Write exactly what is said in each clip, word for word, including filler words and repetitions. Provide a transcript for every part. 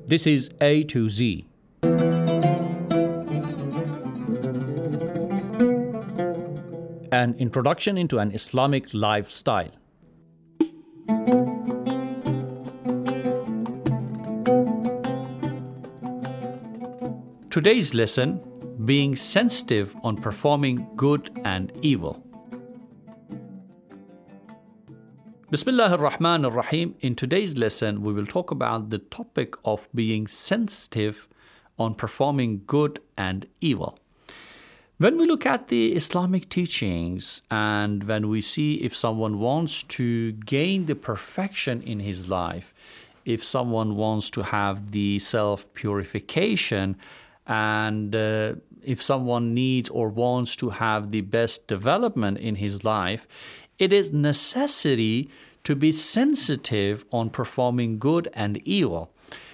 This is A to Z. An introduction into an Islamic lifestyle. Today's lesson, being sensitive on performing good and evil. Bismillah ar-Rahman ar-Rahim. In today's lesson, we will talk about the topic of being sensitive on performing good and evil. When we look at the Islamic teachings and when we see if someone wants to gain the perfection in his life, if someone wants to have the self-purification, and uh, if someone needs or wants to have the best development in his life, it is necessary to be sensitive on performing good and evil.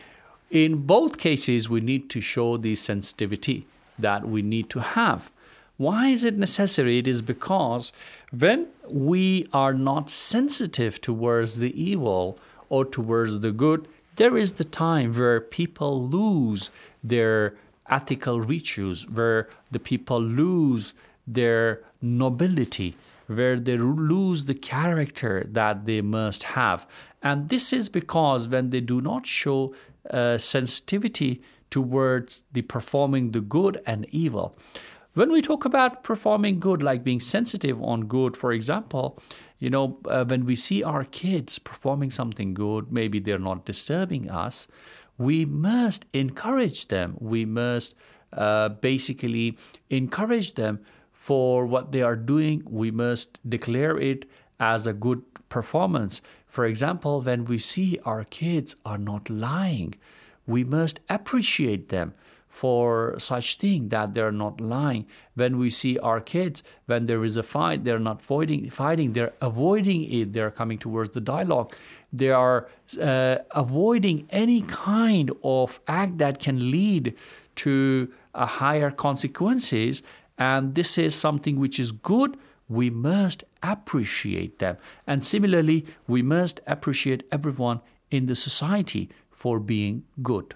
In both cases, we need to show the sensitivity that we need to have. Why is it necessary? It is because when we are not sensitive towards the evil or towards the good, there is the time where people lose their ethical virtues, where the people lose their nobility, where they lose the character that they must have. And this is because when they do not show uh, sensitivity towards the performing the good and evil. When we talk about performing good, like being sensitive on good, for example, you know, uh, when we see our kids performing something good, maybe they're not disturbing us, we must encourage them. We must uh, basically encourage them for what they are doing. We must declare it as a good performance. For example, when we see our kids are not lying, we must appreciate them for such thing that they're not lying. When we see our kids, when there is a fight, they're not fighting, fighting, they're avoiding it, they're coming towards the dialogue. They are uh, avoiding any kind of act that can lead to a higher consequences. And this is something which is good. We must appreciate them. And similarly, we must appreciate everyone in the society for being good.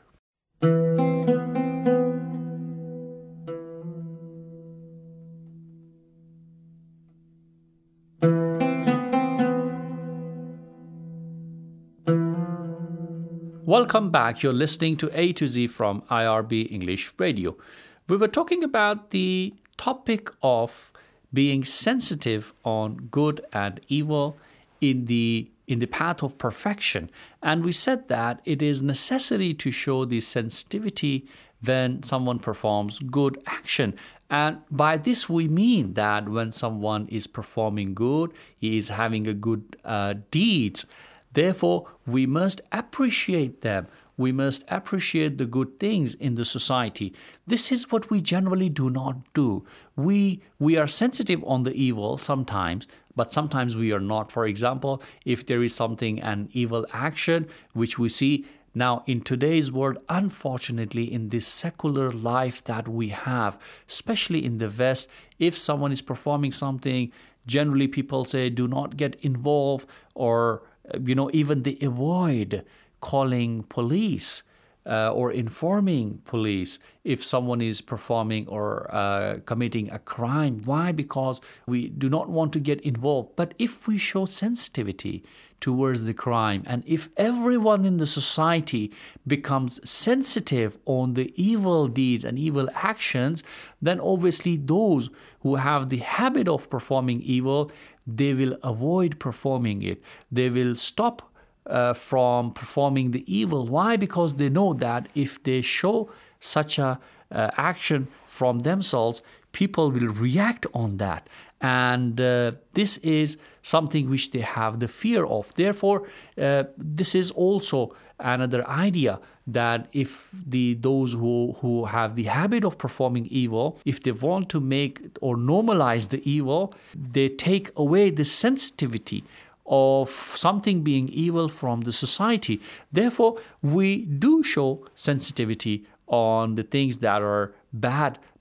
Welcome back. You're listening to A to Z from I R B English Radio. We were talking about the topic of being sensitive on good and evil in the in the path of perfection. And we said that it is necessary to show the sensitivity when someone performs good action. And by this we mean that when someone is performing good, he is having a good uh, deeds. Therefore, we must appreciate them. We must appreciate the good things in the society. This is what we generally do not do. We we are sensitive on the evil sometimes, but sometimes we are not. For example, if there is something, an evil action, which we see now in today's world, unfortunately, in this secular life that we have, especially in the West, if someone is performing something, generally people say, do not get involved, or, you know, even they avoid calling police uh, or informing police if someone is performing or uh, committing a crime. Why? Because we do not want to get involved. But if we show sensitivity towards the crime, and if everyone in the society becomes sensitive on the evil deeds and evil actions, then obviously those who have the habit of performing evil, they will avoid performing it. They will stop Uh, from performing the evil. Why? Because they know that if they show such a uh, action from themselves, people will react on that. And uh, this is something which they have the fear of. Therefore, uh, this is also another idea that if the those who, who have the habit of performing evil, if they want to make or normalize the evil, they take away the sensitivity of something being evil from the society. Therefore, we do show sensitivity on the things that are bad,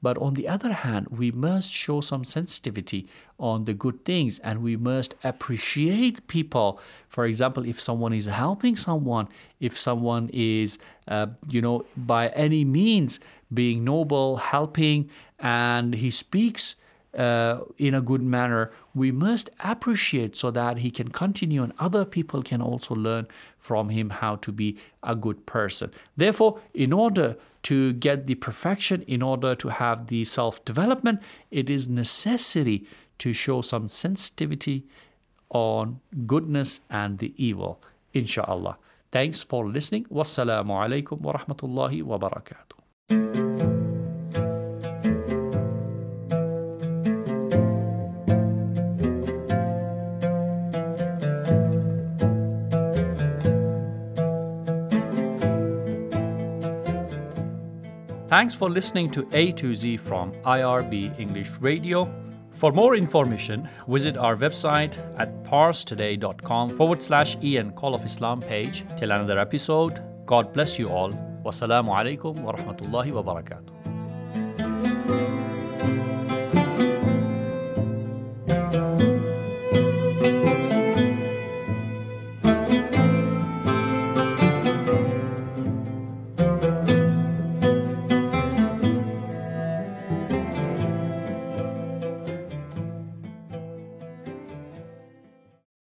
But on the other hand, we must show some sensitivity on the good things, and we must appreciate people. For example, if someone is helping someone, if someone is, uh, you know, by any means being noble, helping, and he speaks Uh, in a good manner, we must appreciate so that he can continue and other people can also learn from him how to be a good person. Therefore, in order to get the perfection, in order to have the self-development, it is necessary to show some sensitivity on goodness and the evil, inshallah. Thanks for listening. Wassalamu alaikum wa rahmatullahi wa barakatuh. Thanks for listening to A to Z from I R B English Radio. For more information, visit our website at parstoday.com forward slash Ian Call of Islam page. Till another episode, God bless you all. Wassalamu alaikum wa rahmatullahi wa barakatuh.